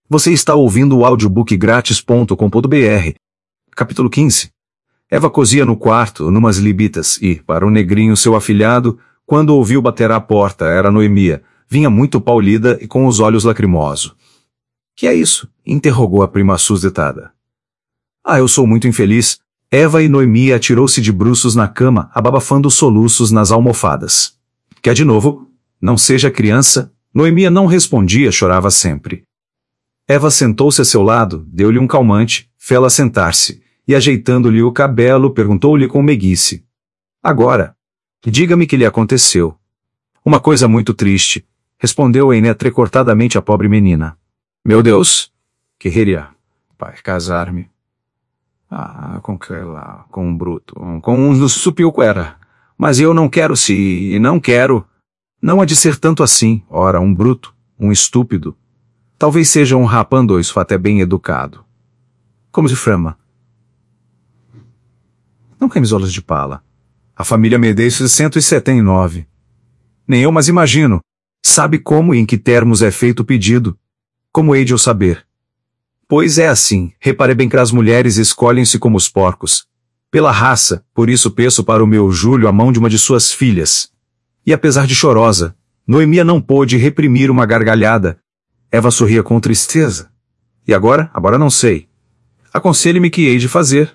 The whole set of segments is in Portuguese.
Você está ouvindo o audiobookgratis.com.br. Capítulo 15. Eva cozia no quarto, numas libitas, e, para o negrinho seu afilhado, quando ouviu bater à porta, era Noemia, vinha muito pálida e com os olhos lacrimosos. Que é isso? Interrogou a prima susditada. Eu sou muito infeliz. Eva e Noemia atirou-se de bruços na cama, abafando soluços nas almofadas. Quer de novo? Não seja criança. Noemia não respondia, chorava sempre. Eva sentou-se a seu lado, deu-lhe um calmante, fê-la sentar-se, e ajeitando-lhe o cabelo, perguntou-lhe com meiguice. Agora, diga-me que lhe aconteceu. Uma coisa muito triste, respondeu entrecortadamente a pobre menina. Meu Deus, queria, pai, casar-me. Com um bruto, com um supiuquera. Mas eu não quero não quero. Não há de ser tanto assim, ora, um bruto, um estúpido. Talvez seja um rapandoiço até bem educado. Como se frama? Não camisolas de pala. A família Medeiros 179. Nem eu, mas imagino. Sabe como e em que termos é feito o pedido? Como hei de eu saber? Pois é assim, reparei bem que as mulheres escolhem-se como os porcos. Pela raça, por isso peço para o meu Júlio a mão de uma de suas filhas. E apesar de chorosa, Noemia não pôde reprimir uma gargalhada. Eva sorria com tristeza. E agora? Agora não sei. Aconselhe-me que hei de fazer.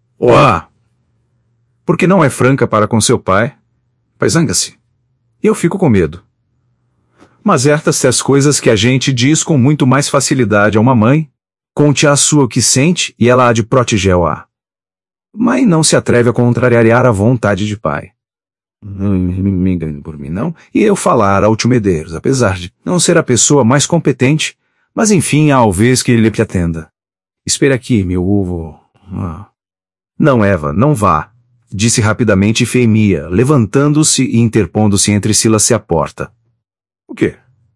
Porque não é franca para com seu pai? Pai zanga-se. E eu fico com medo. Mas estas coisas que a gente diz com muito mais facilidade a uma mãe, conte a sua o que sente e ela há de protegê-la. Mãe não se atreve a contrariar a vontade de pai. Não me engane por mim, não. E eu falar ao tio Medeiros, apesar de não ser a pessoa mais competente, mas enfim, há vez que ele lhe atenda. Espere aqui, meu ovo. Não, Eva, não vá, disse rapidamente Feimia, levantando-se e interpondo-se entre Silas e a porta. O quê?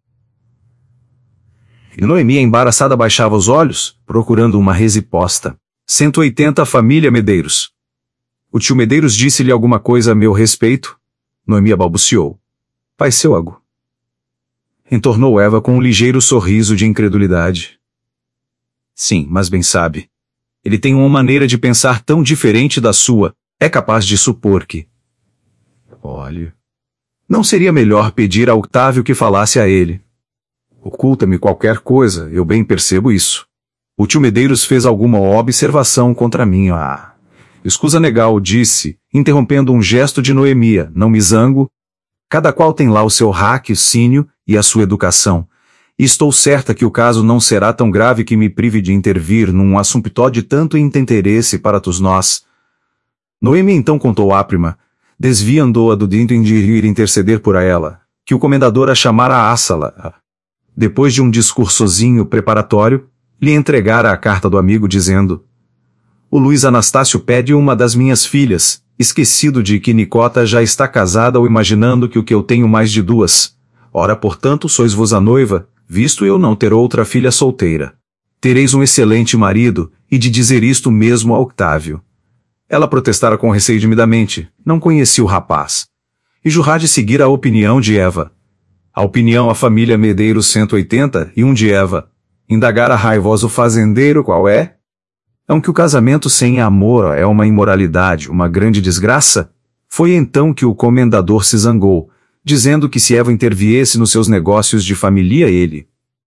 E Noemia, embaraçada, baixava os olhos, procurando uma resposta. 180 família Medeiros. O tio Medeiros disse-lhe alguma coisa a meu respeito? Noemia balbuciou. Pai seu ago. Entornou Eva com um ligeiro sorriso de incredulidade. Sim, mas bem sabe. Ele tem uma maneira de pensar tão diferente da sua, é capaz de supor que... Olhe... Não seria melhor pedir a Octávio que falasse a ele? Oculta-me qualquer coisa, eu bem percebo isso. O tio Medeiros fez alguma observação contra mim, Escusa negal, disse, interrompendo um gesto de Noemia, não me zango. Cada qual tem lá o seu raciocínio e a sua educação. E estou certa que o caso não será tão grave que me prive de intervir num assumpto de tanto interesse para todos nós. Noemia então contou à prima, desviando-a do dito de ir interceder por ela, que o comendador a chamara à sala. Depois de um discursozinho preparatório, lhe entregara a carta do amigo dizendo: O Luiz Anastácio pede uma das minhas filhas, esquecido de que Nicota já está casada ou imaginando que o que eu tenho mais de duas. Ora, portanto, sois vos a noiva, visto eu não ter outra filha solteira. Tereis um excelente marido, e de dizer isto mesmo a Octávio. Ela protestara com receio timidamente, não conhecia o rapaz. E jurara de seguir a opinião de Eva. A opinião a família Medeiros 180 e um de Eva. Indagara raivoso fazendeiro qual é? Que o casamento sem amor é uma imoralidade, uma grande desgraça? Foi então que o comendador se zangou, dizendo que se Eva interviesse nos seus negócios de família ele...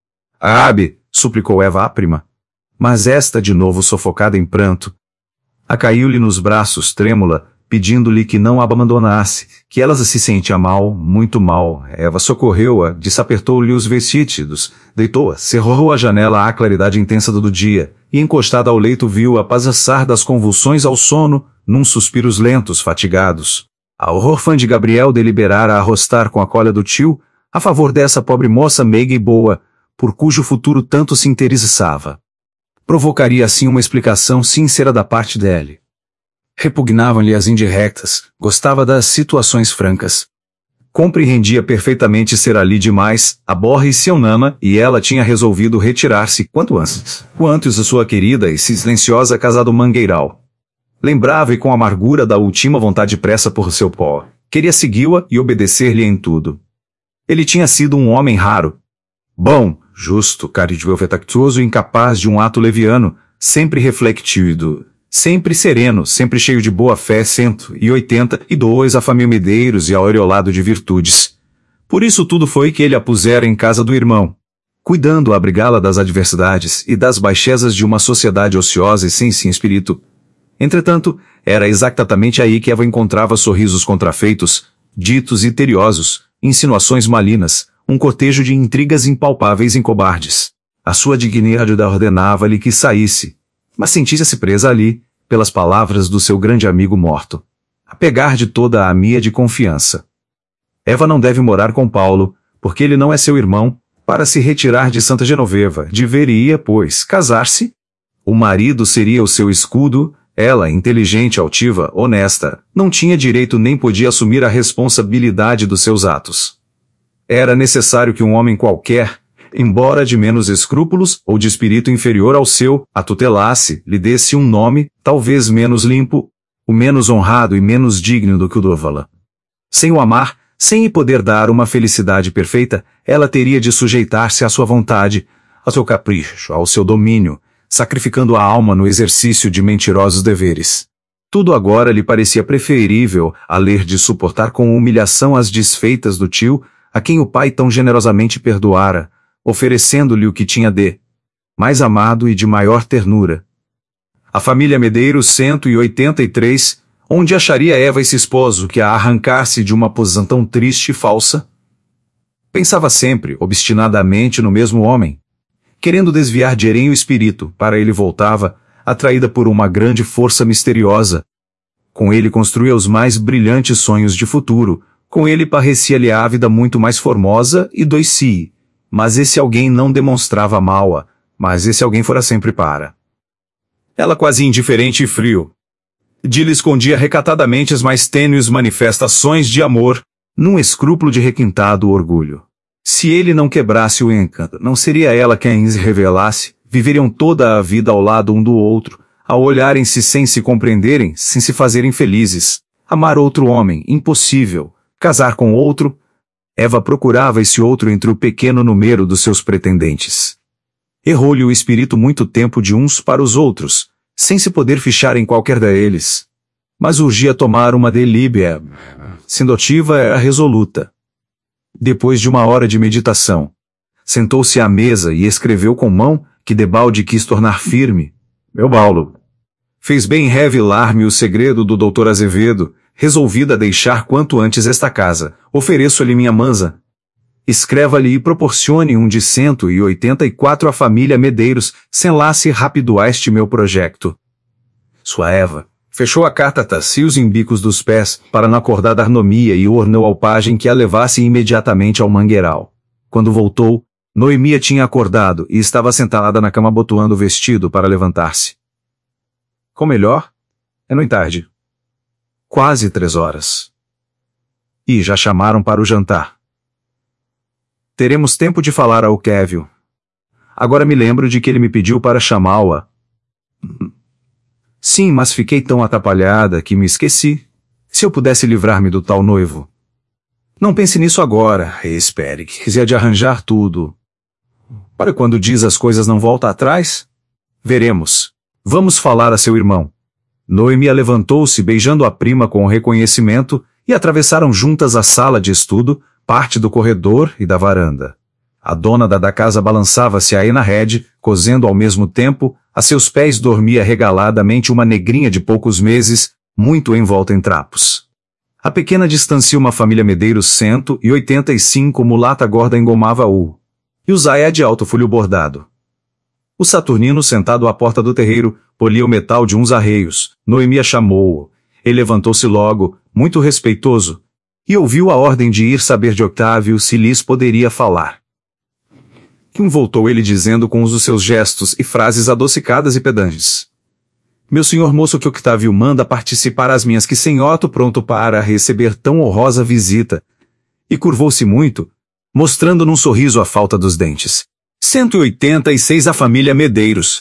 suplicou Eva à prima. Mas esta de novo sufocada em pranto. Caiu-lhe nos braços trêmula, pedindo-lhe que não a abandonasse, que ela se sentia mal, muito mal. Eva socorreu-a, desapertou-lhe os vestidos, deitou-a, cerrou a janela à claridade intensa do dia, e encostada ao leito viu-a passar das convulsões ao sono, num suspiros lentos, fatigados. A órfã de Gabriel deliberara arrostar com a colha do tio, a favor dessa pobre moça meiga e boa, por cujo futuro tanto se interessava. Provocaria assim uma explicação sincera da parte dele. Repugnavam-lhe as indiretas, gostava das situações francas. Compreendia perfeitamente ser ali demais, aborre-se ao Nama, e ela tinha resolvido retirar-se quanto antes a sua querida e silenciosa casa do Mangueiral. Lembrava e com amargura da última vontade pressa por seu pó. Queria segui-la e obedecer-lhe em tudo. Ele tinha sido um homem raro. Bom, justo, caridoso, afetuoso e incapaz de um ato leviano, sempre refletido, sempre sereno, sempre cheio de boa fé, 182 a família Medeiros e aureolado de virtudes. Por isso tudo foi que ele a pusera em casa do irmão, cuidando a abrigá-la das adversidades e das baixezas de uma sociedade ociosa e sem espírito. Entretanto, era exatamente aí que Eva encontrava sorrisos contrafeitos, ditos e teriosos, insinuações malignas, um cortejo de intrigas impalpáveis e cobardes. A sua dignidade ordenava-lhe que saísse, mas sentia-se presa ali, pelas palavras do seu grande amigo morto, apesar de toda a amia de confiança. Eva não deve morar com Paulo, porque ele não é seu irmão, para se retirar de Santa Genoveva, deveria, pois, casar-se. O marido seria o seu escudo, ela, inteligente, altiva, honesta, não tinha direito nem podia assumir a responsabilidade dos seus atos. Era necessário que um homem qualquer, embora de menos escrúpulos ou de espírito inferior ao seu, a tutelasse, lhe desse um nome, talvez menos limpo, o menos honrado e menos digno do que o do Vala. Sem o amar, sem lhe poder dar uma felicidade perfeita, ela teria de sujeitar-se à sua vontade, ao seu capricho, ao seu domínio, sacrificando a alma no exercício de mentirosos deveres. Tudo agora lhe parecia preferível a ler de suportar com humilhação as desfeitas do tio, a quem o pai tão generosamente perdoara, oferecendo-lhe o que tinha de mais amado e de maior ternura. A família Medeiros 183, onde acharia Eva esse esposo que a arrancasse de uma posição tão triste e falsa? Pensava sempre, obstinadamente, no mesmo homem. Querendo desviar de Eren o espírito, para ele voltava, atraída por uma grande força misteriosa. Com ele construía os mais brilhantes sonhos de futuro, com ele parecia-lhe a vida muito mais formosa e doce. Mas esse alguém não demonstrava mal-a, mas esse alguém fora sempre para ela quase indiferente e frio. Lhe escondia recatadamente as mais tênues manifestações de amor, num escrúpulo de requintado orgulho. Se ele não quebrasse o encanto, não seria ela quem se revelasse, viveriam toda a vida ao lado um do outro, a olharem-se sem se compreenderem, sem se fazerem felizes. Amar outro homem, impossível. Casar com outro. Eva procurava esse outro entre o pequeno número dos seus pretendentes. Errou-lhe o espírito muito tempo de uns para os outros, sem se poder fichar em qualquer deles. Mas urgia tomar uma delíbia, sendo ativa era resoluta. Depois de uma hora de meditação, sentou-se à mesa e escreveu com mão que debalde quis tornar firme. Meu Paulo, fez bem revelar-me o segredo do doutor Azevedo, resolvida a deixar quanto antes esta casa. Ofereço-lhe minha mansa. Escreva-lhe e proporcione um de 184 à família Medeiros, sem lasse rápido a este meu projeto. Sua Eva fechou a carta, taciu os embicos dos pés, para não acordar da arnomia e ordenou ao pajem que a levasse imediatamente ao mangueiral. Quando voltou, Noemia tinha acordado e estava sentada na cama abotoando o vestido para levantar-se. Com melhor? É noite tarde. Quase 3 horas. E já chamaram para o jantar. Teremos tempo de falar ao Kevin. Agora me lembro de que ele me pediu para chamá-la. Sim, mas fiquei tão atrapalhada que me esqueci. Se eu pudesse livrar-me do tal noivo. Não pense nisso agora, e espere, que há de arranjar tudo. Para quando diz as coisas não volta atrás? Veremos. Vamos falar a seu irmão. Noemia levantou-se beijando a prima com reconhecimento e atravessaram juntas a sala de estudo, parte do corredor e da varanda. A dona da casa balançava-se aí na rede, cozendo ao mesmo tempo, a seus pés dormia regaladamente uma negrinha de poucos meses, muito envolta em trapos. A pequena distancia uma família Medeiros 185 mulata gorda engomava-o. E o Zaya de alto folho bordado. O Saturnino sentado à porta do terreiro, polia o metal de uns arreios. Noemia chamou-o. Ele levantou-se logo, muito respeitoso, e ouviu a ordem de ir saber de Octávio se lhes poderia falar. Voltou ele dizendo com os seus gestos e frases adocicadas e pedantes. Meu senhor moço que Octávio manda participar às minhas que sem Otto pronto para receber tão honrosa visita. E curvou-se muito, mostrando num sorriso a falta dos dentes. 186 a família Medeiros.